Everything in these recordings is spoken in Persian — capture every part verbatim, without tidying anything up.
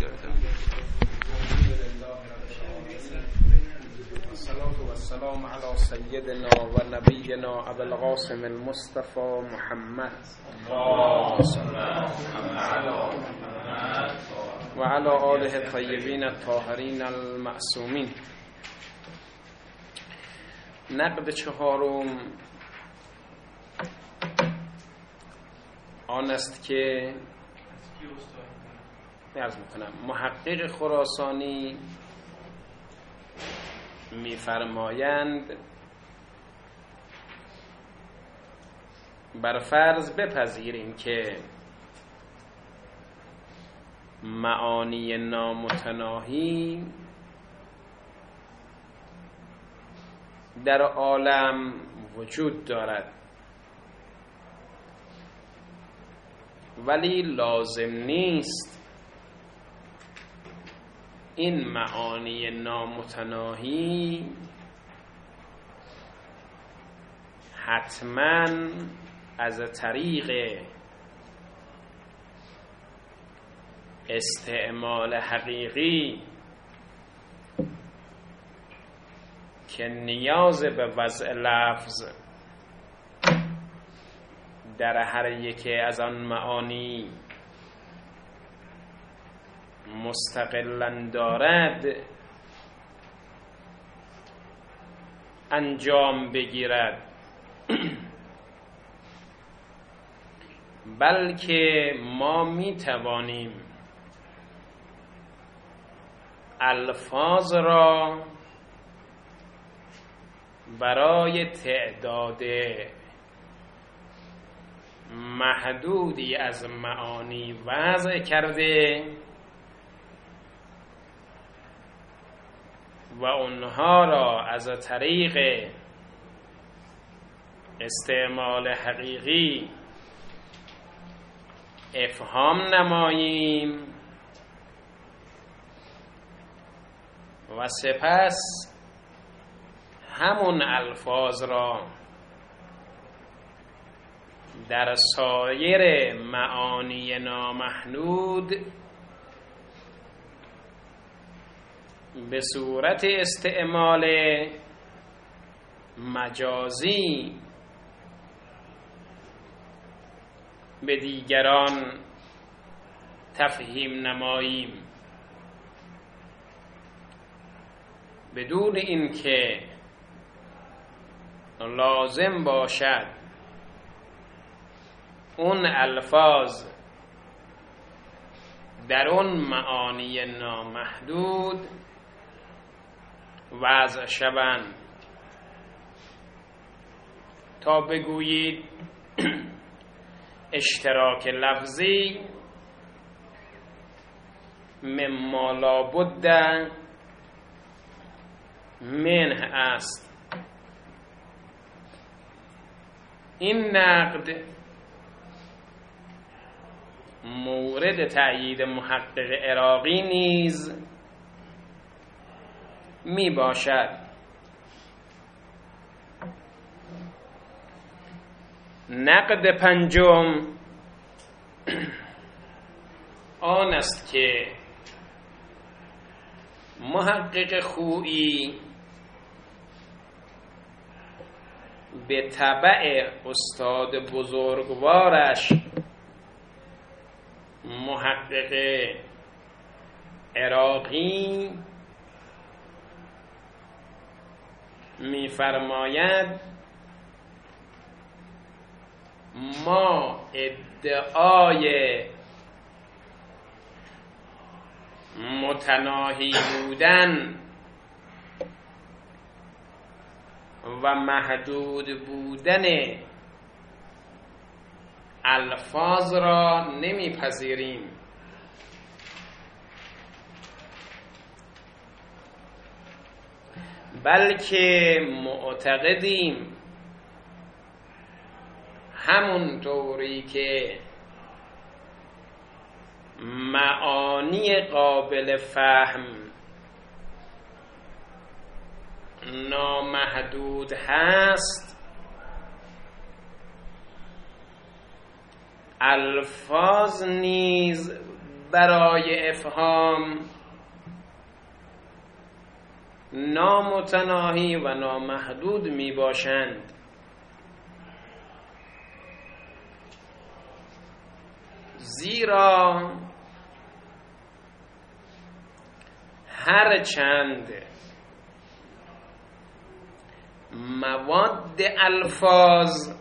الصلاة والسلام على سيدنا و نبینا ابو القاسم المصطفى محمد و علی آله الطیبین الطاهرین المعصومین. نقد چهارم آن است که عرض میکنم محقق خراسانی میفرمایند بر فرض بپذیریم که معانی نامتناهی در عالم وجود دارد، ولی لازم نیست این معانی نامتناهی حتما از طریق استعمال حقیقی که نیاز به وضع لفظ در هر یکی از آن معانی مستقلاً دارد انجام بگیرد، بلکه ما می توانیم الفاظ را برای تعداد محدودی از معانی وضع کرده و اونها را از طریق استعمال حقیقی افهام نماییم و سپس همون الفاظ را در سایر معانی نامحدود به صورت استعمال مجازی به دیگران تفهیم نماییم، بدون اینکه لازم باشد اون الفاظ در اون معانی نامحدود وضع شوند تا بگویید اشتراک لفظی مما لابد منه است. این نقد مورد تأیید محقق عراقی نیز می باشد. نقد پنجم آن است که محقق خویی به تبع استاد بزرگوارش محقق عراقی می‌فرماید ما ادعای متناهی بودن و محدود بودن الفاظ را نمیپذیریم، بلکه معتقدیم همونطوری که معانی قابل فهم نامحدود هست، الفاظ نیز برای افهام نامتناهی و نامحدود می باشند. زیرا هر چند مواد الفاظ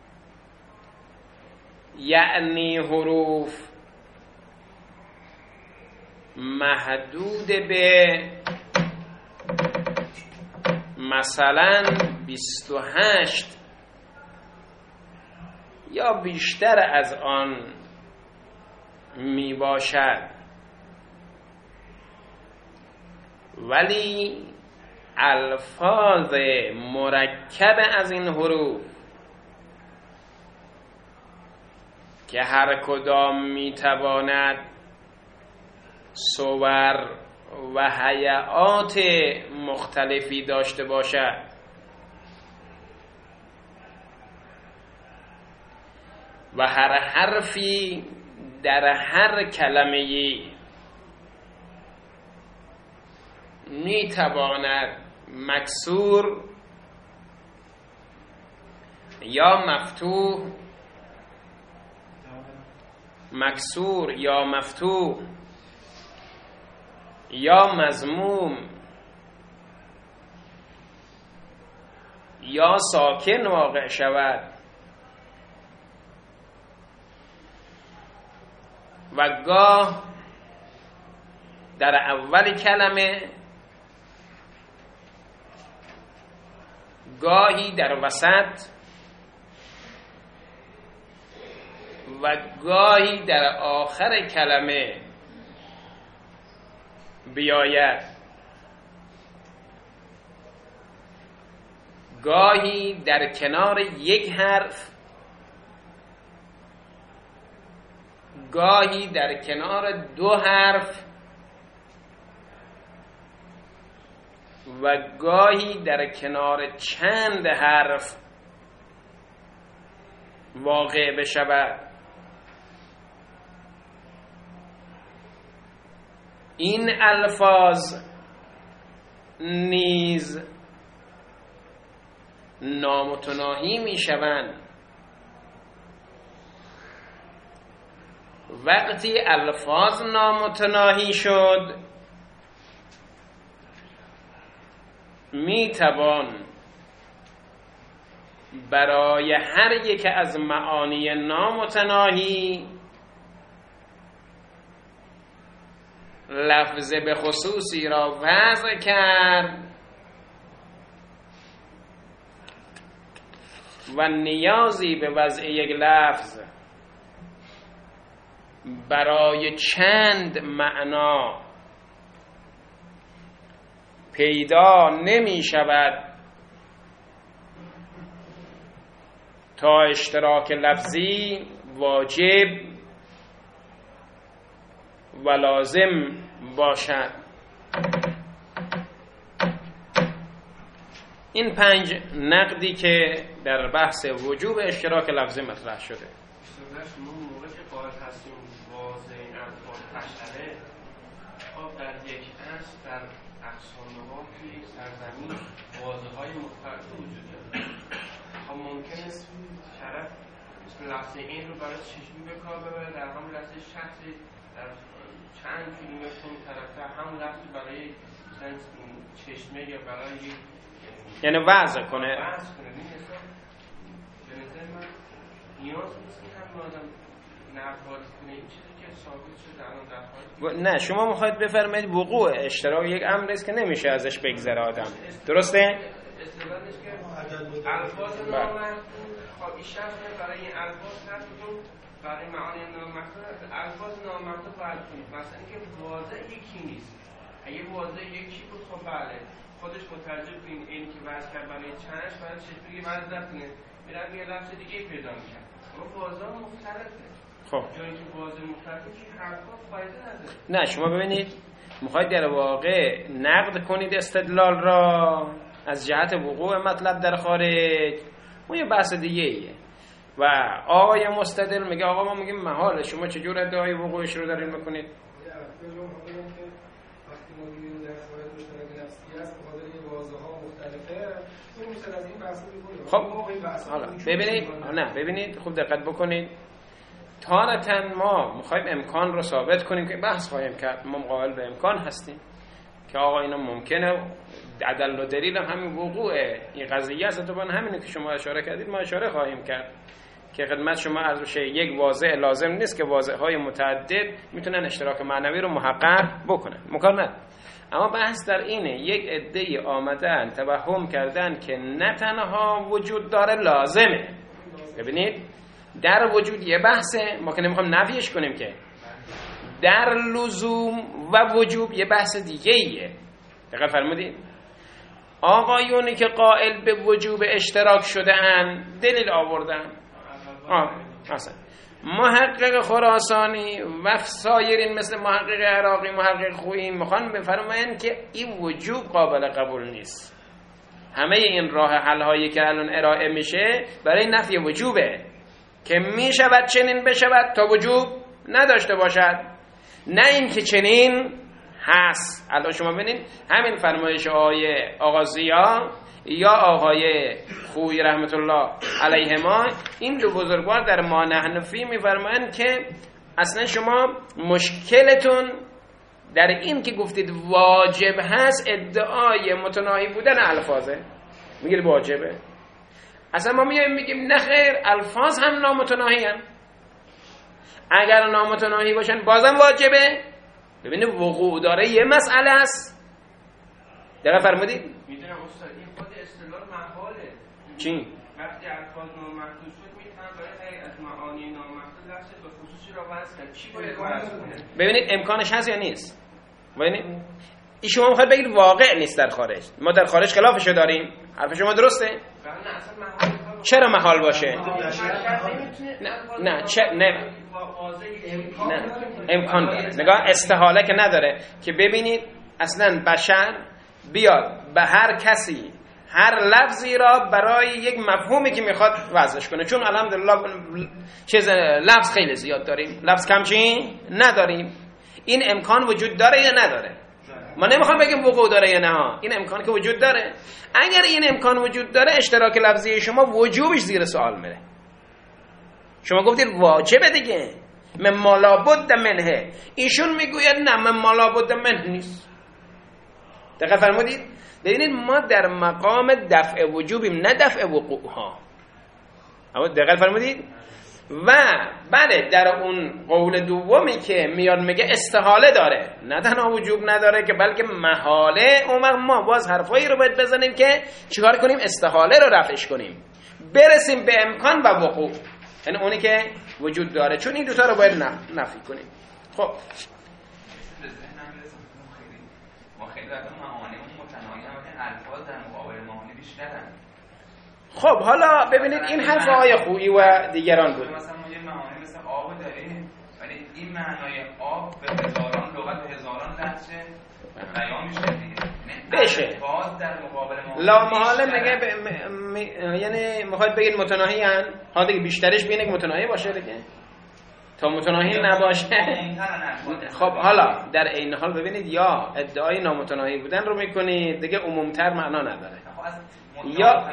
یعنی حروف محدود به مثلا بیست و هشت یا بیشتر از آن می باشد، ولی الفاظ مرکب از این حروف که هر کدام می تواند صور و هیئات مختلفی داشته باشد و هر حرفی در هر کلمه‌ای می تواند مکسور یا مفتوح مکسور یا مفتوح یا مضموم یا ساکن واقع شود و گاه در اول کلمه، گاهی در وسط و گاهی در آخر کلمه بیاید، گاهی در کنار یک حرف، گاهی در کنار دو حرف و گاهی در کنار چند حرف واقع بشود. این الفاظ نیز نامتناهی می شوند وقتی الفاظ نامتناهی شد. می توان برای هر یک از معانی نامتناهی لفظ به خصوصی را وضع کرد و نیازی به وضع یک لفظ برای چند معنا پیدا نمی شود تا اشتراک لفظی واجب و لازم باشد. این پنج نقدی که در بحث وجوب اشتراک لفظی مطرح شده. شما موقع که قائل هستیم واضح این الفاظ حشره خب در یک اصل در اقسام‌های سرزمین واضح‌های مختلف وجود داره. خب ممکنه طرف مثل لفظ این رو برای چشمی به کار ببره، در همون لحظه شخصی در چند کیلومتر اون طرف‌تر همون لفظ برای مثلا چشمه یا برای یعنی وضع کنه. وضع کنه. این حساب به نظر من نیاز نیست که هم آدم نقاط کنه. این چیزی که ثابت شده الان در حال نه، شما میخواید بفرمایید وقوع اشتراک یک امری است که نمیشه ازش بگذره آدم. درسته؟ استدلالش که الفاظ نامحدود خب این شخص برای این الفاظ هستون برای معانی نامحدود الفاظ نامحدود باید کنید. مثلا اینکه واضح یکی نیست. اگه واضح یکی بود خب بله خودش مترجم این این که وضع کرد برای چنش باید چشمی وضع نکنه میرم یه لفظ دیگه پیدا میکرد. اما واضح مختلفه. خب جایی که واضح مختلفه که حرفا فایده نداره. نه، شما ببینید میخواید در واقع نقد کنید استدلال را از جهت وقوع مطلب در خارج، اون یه بحث دیگه ایه. و آقای مستدل میگه آقا ما میگیم محاله، شما چجور ادعای وقوعش رو دارین میکنید؟ وقتی ما می‌بینیم در شواهد مشترک نفسی است به خاطر این واژه‌ها مختلفه اون مثلا از این بحث می‌کنیم. خب حالا ببینید نه ببینید خوب دقت بکنید. تارتاً ما می‌خوایم امکان رو ثابت کنیم که بحث خواهیم کرد، ما قائل به امکان هستیم که آقا اینا ممکنه، عدل و دلیل همین وقوع این قضیه است. تو همینه که شما اشاره کردید ما اشاره خواهیم کرد که خدمت شما عرض بشه یک واضح لازم نیست که واضح‌های متعدد میتونن اشتراک معنوی رو محقق بکنن، مکان نه. اما بحث در اینه یک عده‌ای آمدن توهم کردن که نه تنها وجود داره لازمه. ببینید در وجود یه بحثه، ما که نمیخوام نفیش کنیم، که در لزوم و وجوب یه بحث دیگه ایه. دقیق فرمودید؟ آقایونی که قائل به وجوب اشتراک شده ان دلیل آوردن. آه اصلا محقق خراسانی و سایرین مثل محقق عراقی، محقق خویی میخوان بفرماین که این وجوب قابل قبول نیست. همه این راه حل هایی که الان ارائه میشه برای نفی وجوبه که میشود چنین بشود تا وجوب نداشته باشد، نه این که چنین هست. الان شما ببینید همین فرمایش آقای آقا ضیا یا آقای خویی رحمت الله علیهما، این دو بزرگوار در ما نحنفی میفرمایند که اصلا شما مشکلتون در این که گفتید واجب هست ادعای متناهی بودن الفاظه، میگید واجبه. اصلا ما میایم میگیم نه خیر، الفاظ هم نامتناهی هستند. اگر نامتناهی باشن بازم واجبه. ببینید وقوع داره یه مسئله است. دقیقه فرمودید؟ میدونم استاد این خود اصطلاح محاله. چی؟ وقتی الفاظ نامحدود شد میتونن برای از معانی نامحدود لفظ به خصوصی را وصل کنن. چی باید وصل کنه؟ ببینید امکانش هست یا نیست؟ ببینید این شما میخواید بگید واقع نیست در خارج. ما در خارج خلافشو داریم. حرف شما درسته؟ نه اصلا محال. چرا محال باشه؟ نه نه چه نه نه امکان داره. نگاه استحاله که نداره که ببینید اصلا بشر بیاد به هر کسی هر لفظی را برای یک مفهومی که میخواد وضعش کنه. چون الحمدلله چیز لفظ خیلی زیاد داریم، لفظ کم چی نداریم. این امکان وجود داره یا نداره؟ ما نمیخوام بگیم وقوع داره یا نه، این امکان که وجود داره. اگر این امکان وجود داره اشتراک لفظی شما وجوبش زیر سوال میره. شما گفتید واجبه دیگه، من مالا بد منه، ایشون میگوید نه من مالا بد منه نیست. دقیق فرمودید؟ ببینید ما در مقام دفع وجوبیم نه دفع وقوع ها. اما دقیق فرمودید؟ و بله در اون قول دومی که میاد میگه استحاله داره، نه تنها وجوب نداره که بلکه محاله. اون وقت ما باز حرفایی رو باید بزنیم که چیکار کنیم؟ استحاله رو رفعش کنیم، برسیم به امکان و وقوع، یعنی اونی که وجود داره. چون این دوتا رو باید نفی کنیم. خب ما خیلی وقتا معانی متناهی هم الفاظ در مقابل معانی بیشترن. خب حالا ببینید این حرف آقای خویی و دیگران بود. مثلا ما یه معانی مثل آب داریم ولی این معنای آب به هزاران لغت و هزاران لهجه بیان میشه دیگه. بشه باز در مقابل معانی لا محاله میگه ب... م... م... یعنی میخواد بگید متناهی ان ها دیگه، بیشترش بینه که متناهی باشه دیگه تا متناهی نباشه. خب حالا در این حال ببینید یا ادعای نامتناهی بودن رو میکنید دیگه عمومتر معنا نداره، یا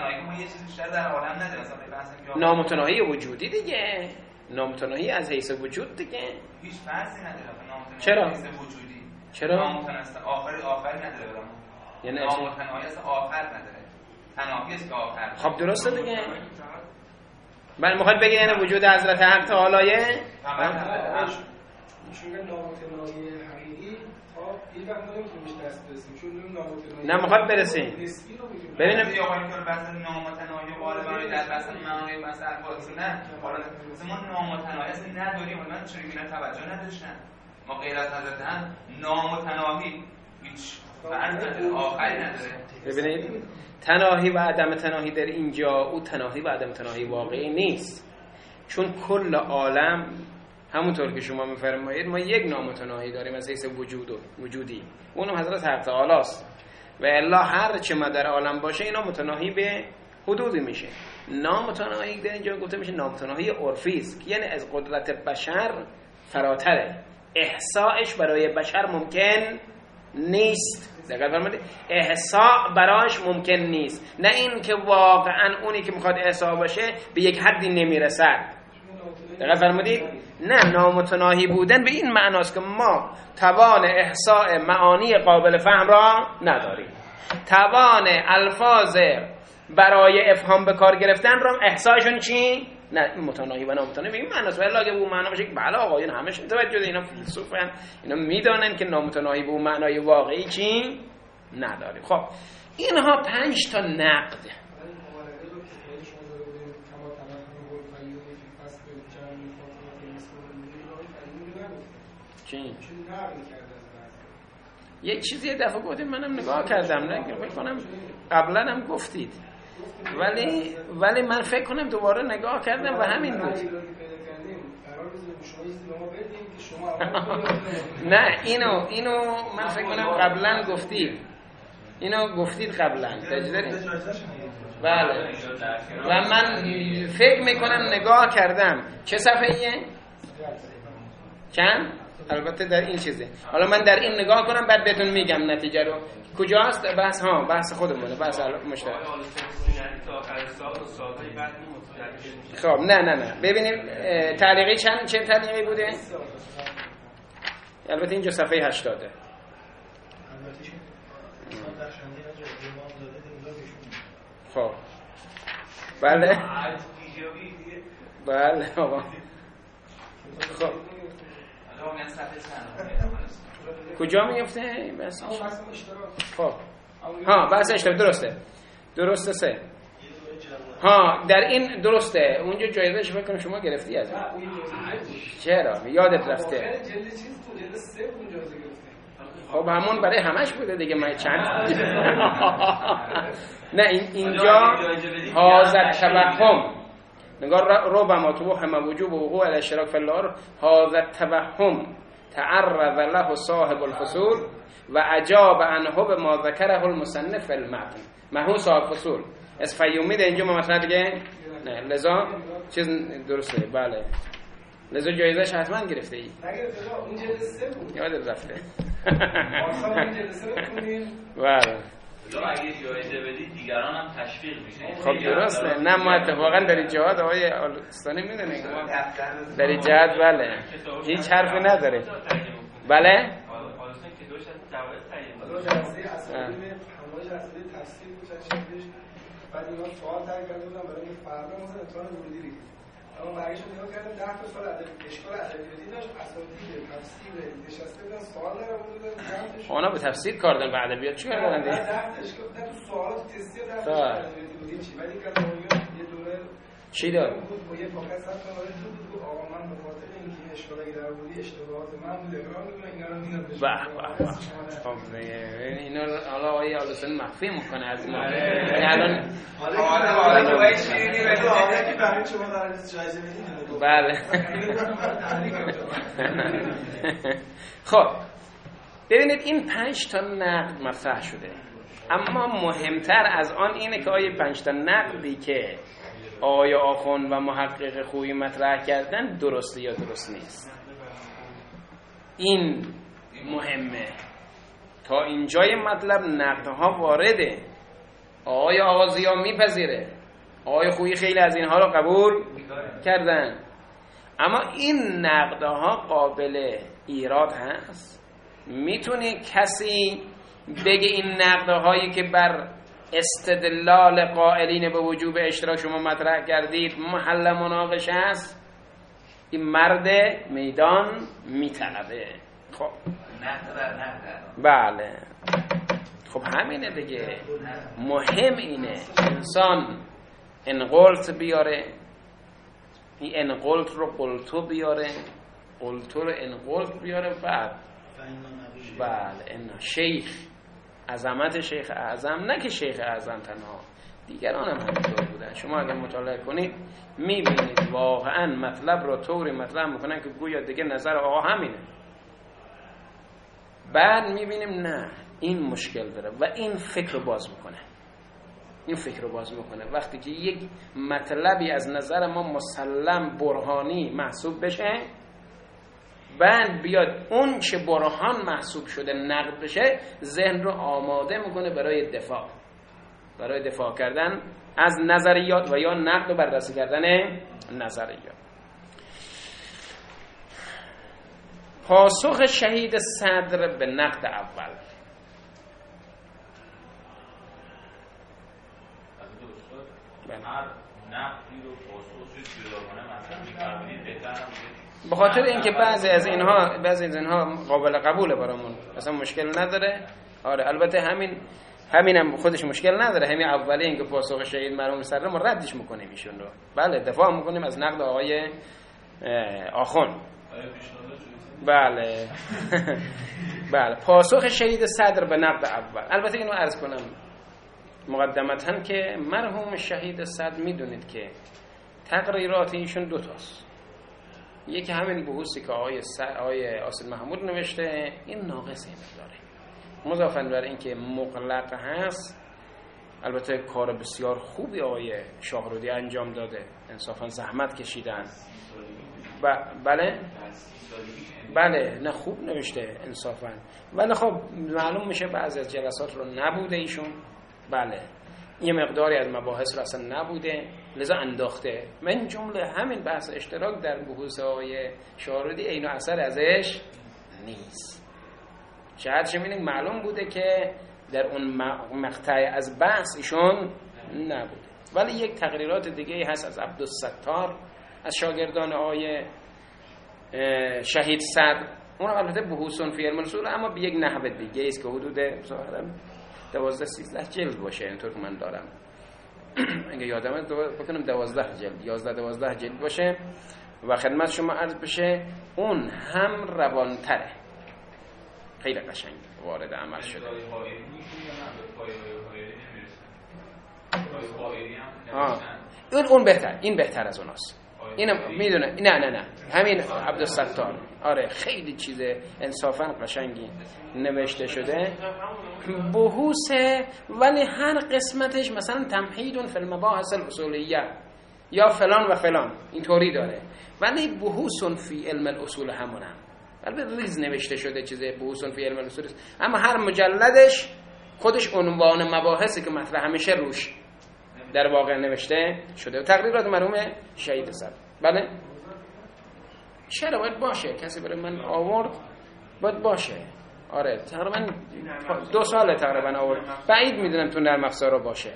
نامتناهی وجودی دیگه، نامتناهی از حیث وجود دیگه هیچ فرضی نداره. چرا؟ وجودی چرا؟ نامتناهی آخری آخری نداره برام. یعنی نامتناهی است آخر نداره. تناهی است که آخر. خب درسته دیگه. من میخواد بگه یعنی وجود حضرت حق تعالی چون نامتناهی حقیقی خب این وقت نمیتونیم دست برسیم، چون نامتناهی نه میخواد برسیم. ببینید یا آقای که بحث نامتناهی غالبا در بحث معانی مثلا الفاظ نه حالا ما نامتناهی اصلا نداریم. من چرا اینا توجه نداشتن؟ ما غیر از حضرت هم نامتناهی هیچ فرق نداره، آخری نداره. ببینید تناهی و عدم تناهی در اینجا او تناهی و عدم تناهی واقعی نیست، چون کل عالم همونطور که شما میفرمایید ما یک نامتناهی داریم از حیث وجود و وجودی، اونم حضرت حق تعالی است. و الا هر چه ما در عالم باشه اینا متناهی به حدودی میشه. نامتناهی در اینجا گفته میشه نامتناهی عرفی است، یعنی از قدرت بشر فراتره. احصائش برای بشر ممکن نیست. دقیقاً فرمودید، احصاء براش ممکن نیست، نه این که واقعا اونی که میخواد احصاء باشه به یک حدی نمیرسد. دقیقاً فرمودید، نه نامتناهی بودن به این معناست که ما توان احصاء معانی قابل فهم را نداریم، توان الفاظ برای افهام به کار گرفتن را احصایشون چی؟ نه متناهی و نامتناهی به این معناست. ولی اگه به اون معنا باشه که بله آقایون همش متوجه اینا فیلسوفن، اینا میدونن که نامتناهی به اون معنای واقعی چی نداره. خب اینها پنج تا نقد. چی؟ یک چیزی یه دفعه گفتیم منم نگاه کردم، نه فکر کنم قبلا هم گفتید، ولی ولی من فکر کنم دوباره نگاه کردم و همین بود. نه اینو اینو من فکر کنم قبلا گفتید، اینو گفتید قبلا تجدید. بله و من فکر میکنم نگاه کردم چه صفحه‌ایه؟ چند؟ البته در این چیزه. حالا من در این نگاه کنم بعد بهتون میگم نتیجه رو. کجاست؟ بحث ها بحث خودمونه، بحث مشترک. خب نه نه نه ببینیم تعلیقی چند چه تعلیقی بوده؟ البته اینجا صفحه هشتاده. خب بله بله آقا. خب کجا میفته؟ بس خب ها بحث اشتباه درسته درسته سه ها در این درسته اونجا جایزش فکر کنم شما گرفتی از چرا یادت رفته؟ خب همون برای همش بوده دیگه. من چند نه این اینجا حاضر توهم نگار ربما توهم وجوب وقوع الاشتراک فی النار هذا التوهم تعرض له صاحب الفصول و اجاب عنه بما ذکره المصنف فی المتن. ما هو صاحب فصول از فیومید اینجا ما مثلا دیگه نه لذا چیز درسته. بله لذا جایزش حتما گرفته ای نگرفته اون جلسه بود یادت رفته اصلا اون جلسه رو کنیم. بله تو اگه جایزه بدی دیگران هم تشویق میشه. خب درسته. نه ما اتفاقا در این جهاد آقای آلستانی میدونیم در این جهاد بله هیچ حرفی نداره. بله بعد اینا سوال در کرده بودم برای این فردا مثلا امتحان ورودی ریزی اما برگشت نگاه کردم ده تا سوال اشکال ادبیاتی داشت، اساتید تفسیر نشسته بودن سوال در آوردن. اونا به تفسیر کار دارن، به ادبیات چی کار دارن؟ ده تا اشکال ده تا سوالات تستی در ادبیاتی بود چی ولی که یه دوره چی داد؟ بود با یه پاکت صد تا وارد بود بود آقا من به خاطر اینکه این اشکالی در آوردی اشتباهات من بود اقرار میکنم اینا رو میدم بهش. به به خب اینا حالا آقای آلستانی مخفی میکنه از ما. یعنی الان حالا حالا تو وایس می‌بینی که برای شما قرار نیست جایزه بدید. بله خب ببینید این پنج تا نقد مطرح شده، اما مهمتر از آن اینه که آیه پنج تا نقدی که آقای آخوند و محقق خویی مطرح کردن درسته یا درست نیست. این مهمه. تا اینجای مطلب نقدها وارده، آقای آغازیا میپذیره، آقای خویی خیلی از اینها رو قبول کردن، اما این نقدها قابل ایراد هست. میتونه کسی بگه این نقدهایی که بر استدلال قائلین به وجوب اشتراک شما مطرح کردید محل مناقشه است؟ این مرد میدان میطلبه. خب نقد بر نقد. بله خب همینه دیگه. مهم اینه انسان انقلت بیاره، این انقلت رو قلتو بیاره، قلتو رو انقلت بیاره، بعد بله این شیخ عظمت شیخ اعظم، نه که شیخ اعظم تنها، دیگران هم همینطور بودن. شما اگر مطالعه کنید میبینید واقعا مطلب رو طوری مطرح میکنن که گویا دیگه نظر آقا همینه. بعد میبینیم نه این مشکل داره و این فکر رو باز میکنه، این فکر رو باز میکنه. وقتی که یک مطلبی از نظر ما مسلم برهانی محسوب بشه بعد بیاد اون چه برهان محسوب شده نقد بشه، ذهن رو آماده میکنه برای دفاع، برای دفاع کردن از نظریات و یا نقد و بررسی کردن نظریات. پاسخ شهید صدر به نقد اول. به خاطر اینکه بعضی از اینها بعضی از اینها قابل قبوله برامون، اصلا مشکل نداره. آره البته همین همینم خودش مشکل نداره. همین اولی اینکه پاسخ شهید مرحوم صدر ما ردش میکنیم ایشون رو، بله دفاع میکنیم از نقد آقای آخوند. بله بله پاسخ شهید صدر به نقد اول. البته اینو عرض کنم مقدمتاً که مرحوم شهید صدر میدونید که تقریرات ایشون دو تاست. یکی همین بحوثی که آقای آقای آصل محمود نوشته، این ناقصه مقداره، مضافاً بر این که مغلق هست. البته کار بسیار خوبی آقای شاهرودی انجام داده، انصافاً زحمت کشیدن. ب... بله بله نه خوب نوشته انصافاً، ولی خب معلوم میشه بعضی از جلسات رو نبوده ایشون. بله یه مقداری از مباحث رو اصلا نبوده، لذا انداخته. من جمله همین بحث اشتراک در بحوث آقای شاهرودی عین و اثر ازش نیست. شاید شمینگ معلوم بوده که در اون مقطع از بحث ایشون نبوده. ولی یک تقریرات دیگه هست از عبدالستار از شاگردان آقای شهید صدر، اون البته بحوثون فی علم الاصول، اما به یک نحو دیگه است که حدود ظاهرا دوازده سیزده جلد باشه، اینطور که من دارم اگه یادم بکنم دوازده جلد یازده دوازده جلد باشه و خدمت شما عرض بشه اون هم روانتره، خیلی قشنگ وارد عمل شده. آه. اون اون بهتر، این بهتر از اوناست. اینم میدونه. نه نه نه همین عبدالستار، آره خیلی چیز انصافا قشنگی نوشته شده، بحوث، ولی هر قسمتش مثلا تمهید فی المباحث الاصولیه یا فلان و فلان اینطوری داره، ولی بحوث فی علم الاصول همون هم البته ریز نوشته شده، چیز بحوث فی علم الاصول است، اما هر مجلدش خودش عنوان مباحثی که مطرح همیشه روش در واقع نوشته شده. و تقریرات مرحوم شهید صدر. بله چرا باید باشه؟ کسی برای من آورد باید باشه. آره تقریبا دو ساله تقریبا آورد، بعید میدونم تو نرم افزار رو باشه.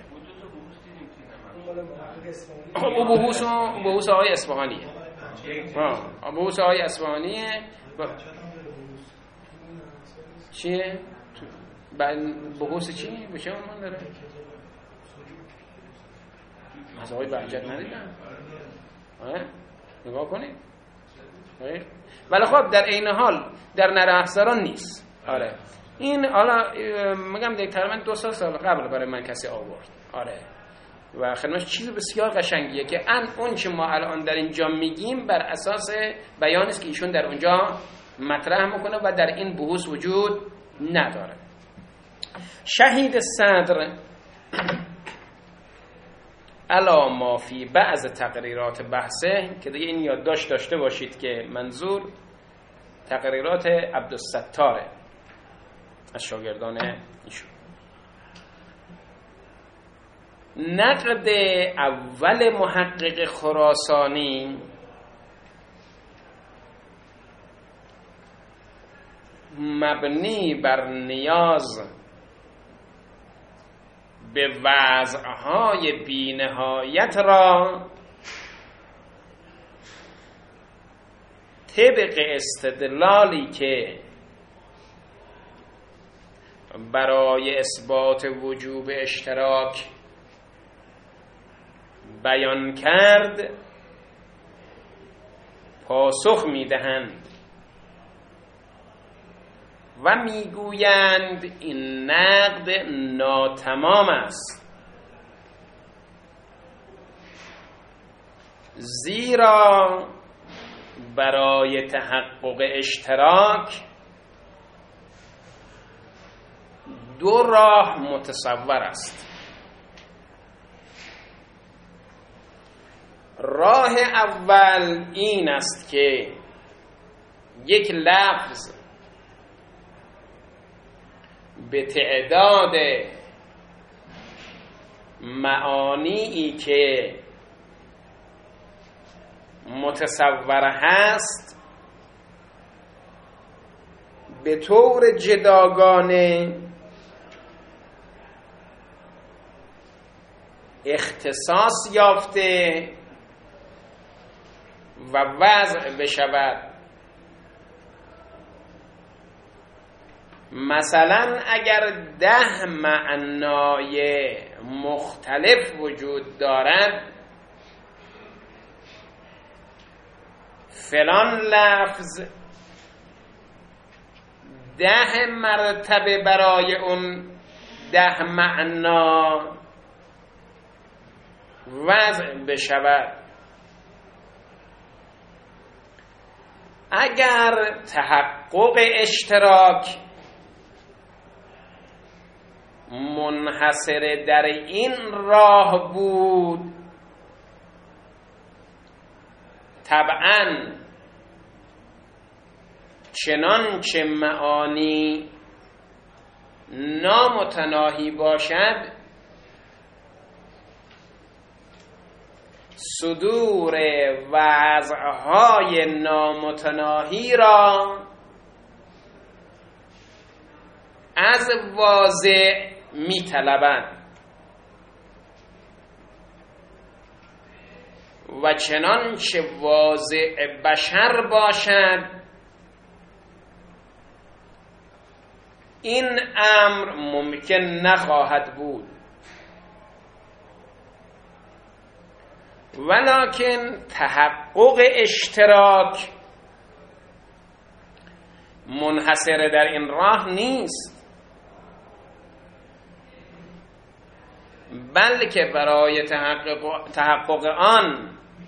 او بحوث بحوث آقای اصفهانیه. ها بحوث آقای اصفهانیه. چیه؟ بحوث چی؟ بشه من داره از آقای بهجت ندیدم. آره نگاه کنید. ولی خب در این حال در نرم افزاران نیست. آره این حالا میگم دیگه تقریبا دو سال قبل برای من کسی آورد. آره و خدمتش چیز بسیار قشنگیه که ان اون چه ما الان در اینجا میگیم بر اساس بیانی است که ایشون در اونجا مطرح میکنه و در این بحوث وجود نداره. شهید صدر علا ما فی بعض تقریرات بحثه، که دیگه این یادداشت داشته باشید که منظور تقریرات عبدالستاره از شاگردان ایشون. نقد اول محقق خراسانی مبنی بر نیاز به وضعهای بی‌نهایت را طبق استدلالی که برای اثبات وجوب اشتراک بیان کرد پاسخ می‌دهند و میگویند این نقد ناتمام است، زیرا برای تحقق اشتراک دو راه متصور است. راه اول این است که یک لفظ به تعداد معانی که متصور هست به طور جداگانه اختصاص یافته و وضع بشود. مثلا اگر ده معنای مختلف وجود دارد، فلان لفظ ده مرتبه برای اون ده معنا وضع بشود. اگر تحقق اشتراک منحصر در این راه بود، طبعاً چنانچه معانی نامتناهی باشد، صدور وضعهای نامتناهی را از واضع می طلبند و چنانچه واضع بشر باشد این امر ممکن نخواهد بود. ولکن تحقق اشتراک منحصر در این راه نیست، بلکه برای تحقق, تحقق آن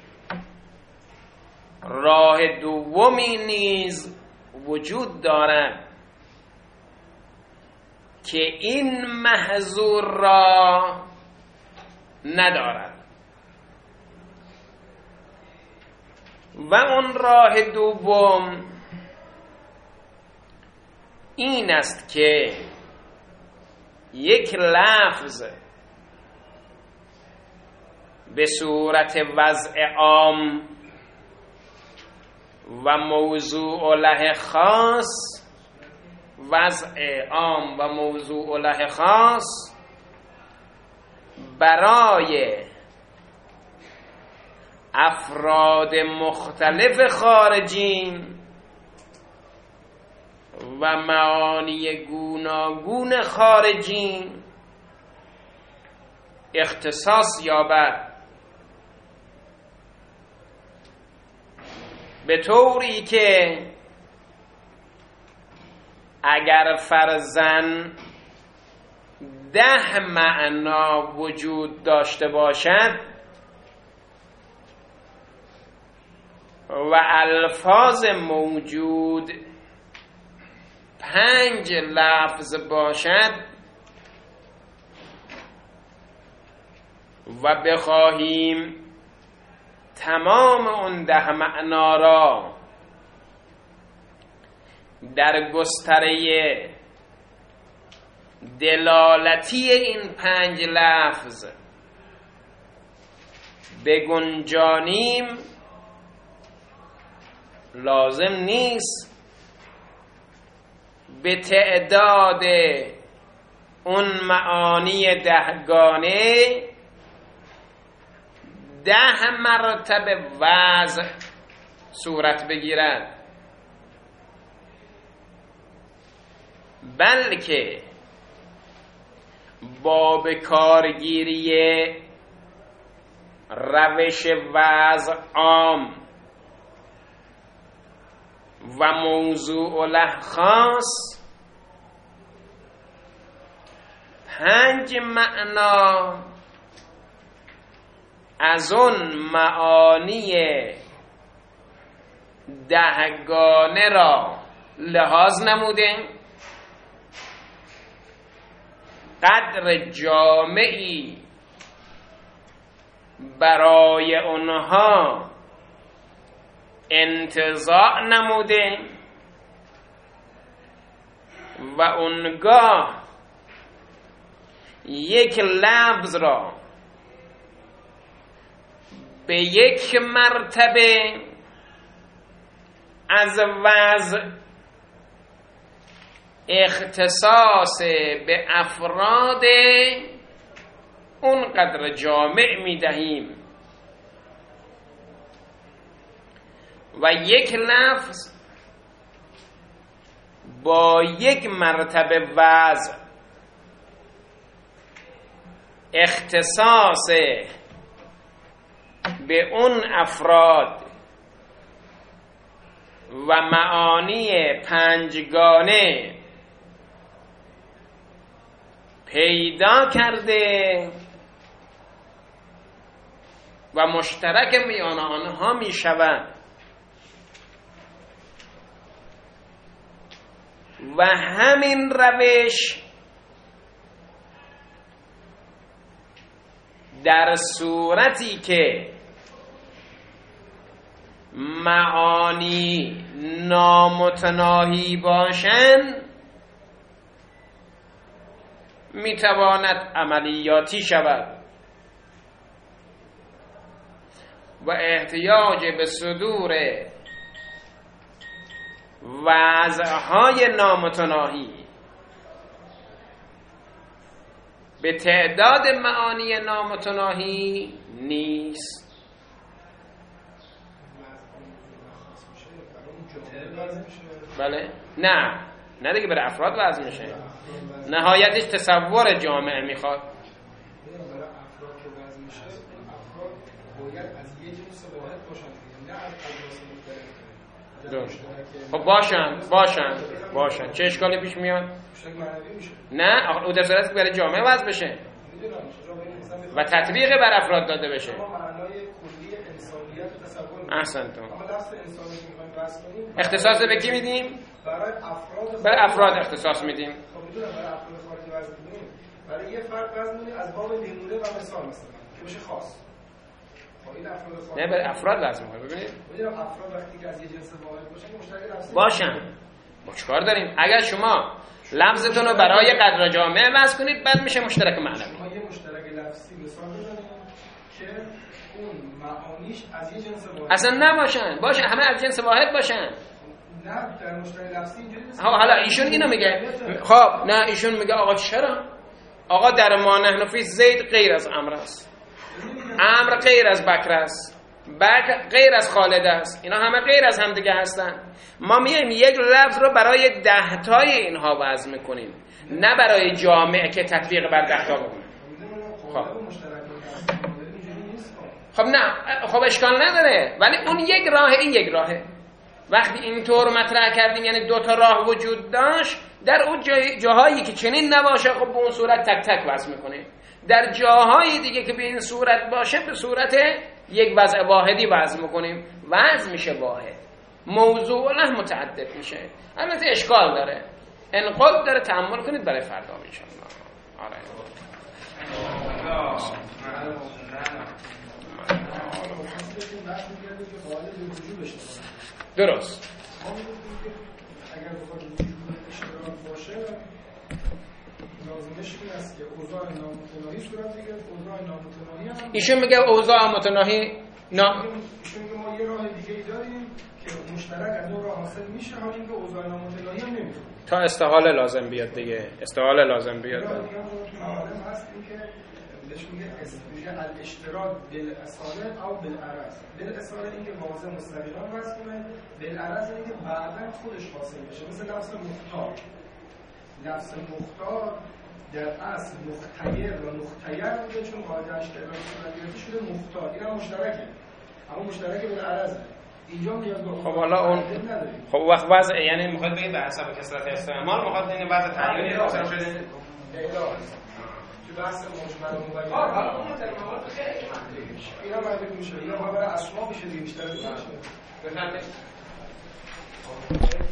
راه دومی نیز وجود دارد که این محظور را ندارد و اون راه دوم این است که یک لفظ به صورت وضع عام و موضوع له خاص، وضع عام و موضوع له خاص برای افراد مختلف خارجین و معانی گوناگون خارجین اختصاص یابد، به طوری که اگر فرضاً ده معنا وجود داشته باشد و الفاظ موجود پنج لفظ باشد و بخواهیم تمام اون ده معنا را در گستره دلالتی این پنج لفظ بگنجانیم، لازم نیست به تعداد اون معانی دهگانه ده مرتبه وضع صورت بگیرد، بلکه با به کارگیری روش وضع عام و موضوع له خاص پنج معنا از اون معانی دهگانه را لحاظ نموده، قدر جامعی برای اونها انتزاع نموده و اونگاه یک لفظ را به یک مرتبه از وضع اختصاص به افراد اونقدر جامع می دهیم و یک لفظ با یک مرتبه وضع اختصاص به اون افراد و معانی پنجگانه پیدا کرده و مشترک میان آنها می شود و همین روش در صورتی که معانی نامتناهی باشند میتواند عملیاتی شود و احتیاج به صدور وضعهای نامتناهی به تعداد معانی نامتناهی نیست. بله؟ نه نه دیگه برای افراد وضع میشه، نهایتش تصور جامعه میخواد. خب باشن باشن باشن چه اشکالی پیش میاد؟ نه او در صورتی که برای جامعه وضع بشه و تطبیق بر افراد داده بشه. احسنتون. اختصاص به کی میدیم؟ برای افراد اختصاص میدیم. برای یه فرد وضع میدیم از باب نمونه و مثال مثلا که بشه خاص. نه برای افراد لازم می‌کنه. ببینید ببینید افراد وقتی که از یه جنس واحد باشن مشترک لفظی باشن. ما چیکار داریم؟ اگر شما لفظتون رو برای قدر جامعه وضع کنید بعد میشه مشترک معنوی. ما یه مشترک لفظی مثال بزنیم که اون معانیش از یه جنس واحد اصلا نباشن، باشن همه از جنس واحد باشن. نه در مشترک لفظی اینجوری نیست. حالا ایشون اینو میگه. خب نه ایشون میگه آقا چرا؟ آقا در ما نحن فی زید غیر از امر است. امر غیر از بکر است. بکر غیر از خالد است. اینا همه غیر از هم دیگه هستن. ما میایم یک لفظ رو برای ده تای اینها وضع میکنیم، نه برای جامعه که تطبیق بر ده تا بکنیم. خب خب نه خب اشکال نداره، ولی اون یک راه این یک راهه. وقتی اینطور مطرح کردیم یعنی دو تا راه وجود داشت، در اون جای جاهایی که چنین نباشه خب به اون صورت تک تک وضع میکنیم، در جاهای دیگه که به این صورت باشه به صورت یک وضع واحدی وضع میکنیم. وضع میشه واحد، موضوع له متعدد میشه. البته اشکال داره، انقلاب داره، تأمل کنید برای فردا انشاءالله. آره درست. اگر بخواد اشتراک باشه لازمش این است که اوضاع نامتناهی صورت بگیره. اوضاع نامتناهی هم ایشون میگه اوضاع متناهی نه، ایشون میگه ما یه راه دیگه ای داریم که مشترک از اون راه حاصل میشه، حالا اینکه اوضاع نامتناهی هم نمیخواد تا استحاله لازم بیاد دیگه. استحاله لازم بیاد. یا دیگه هم معلم هست این که بهش میگه میگه الاشتراک بالاصاله او بالعرض. بالاصاله اینکه واضح مستقیما وصل کنه، بالعرض اینکه بعدا خودش حاصل بشه. مثل لفظ مختار. لفظ مختار در اصل مختیر و مختیر بوده، چون قاعده اشتراک صورتیاتی شده مختار. این هم مشترکه، اما مشترک بالعرضه. اینجا نیاز به خب حالا اون خب وقت وضع یعنی میخواد بگید به حسب کثرت استعمال میخواد این وضع تعیینی حاصل شده. تو بحث مجمل و مبین حالا اون ترمینال خیلی منطقی میشه. اینا منطقی میشه. اینا برای اسما میشه دیگه بیشتر میشه. بفرمایید.